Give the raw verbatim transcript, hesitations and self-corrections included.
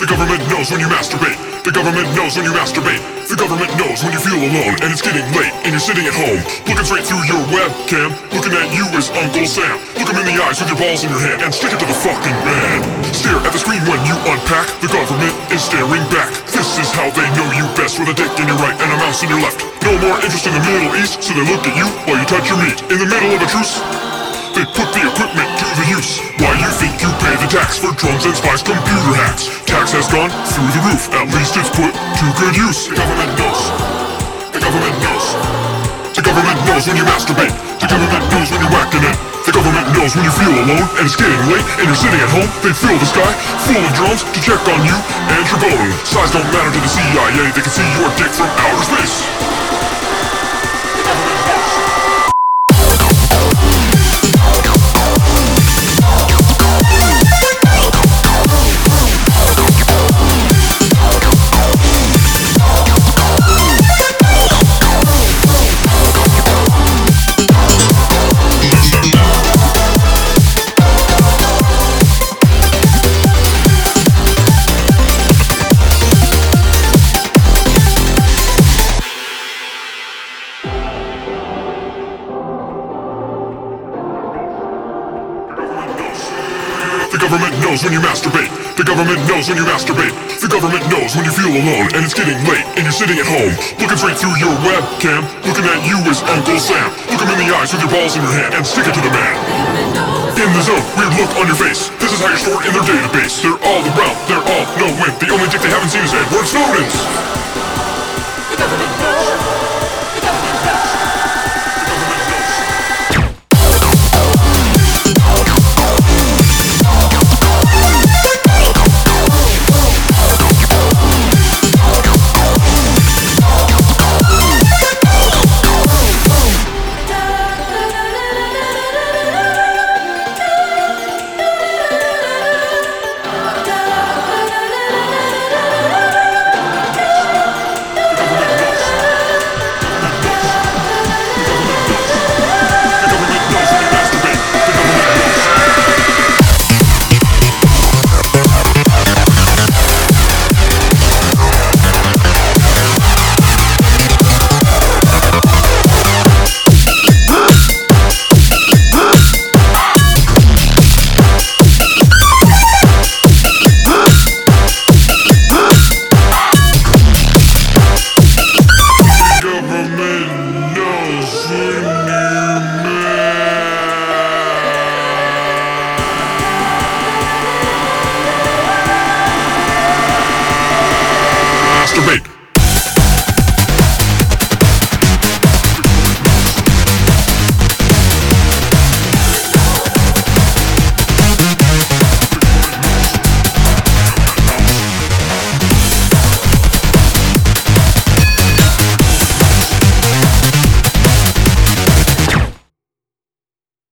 The government knows when you masturbate. The government knows when you masturbate. The government knows when you feel alone and it's getting late and you're sitting at home, looking straight through your webcam. Looking at you is Uncle Sam. Look him in the eyes with your balls in your hand and stick it to the fucking man. Stare at the screen when you unpack. The government is staring back. This is how they know you best, with a dick in your right and a mouse in your left. No more interest in the Middle East, so they look at you while you touch your meat. In the middle of a truce, they put the equipment to the use. Why you think you pay the tax for drones and spies computer hacks? Tax has gone through the roof, at least it's put to good use. The government knows. The government knows. The government knows when you masturbate. The government knows when you're whacking it. The government knows when you feel alone and it's getting late and you're sitting at home. They fill the sky full of drones to check on you and your bone. Size don't matter to the C I A, they can see your dick from outer space. The government knows when you masturbate. The government knows when you masturbate. The government knows when you feel alone and it's getting late and you're sitting at home, looking straight through your webcam. Looking at you is Uncle Sam. Look him in the eyes with your balls in your hand and stick it to the man. In the zone, weird look on your face. This is how you're stored in their database. They're all around, they're all no win. The only dick they haven't seen is Edward Snowden's. The government knows. The government knows. Masturbate.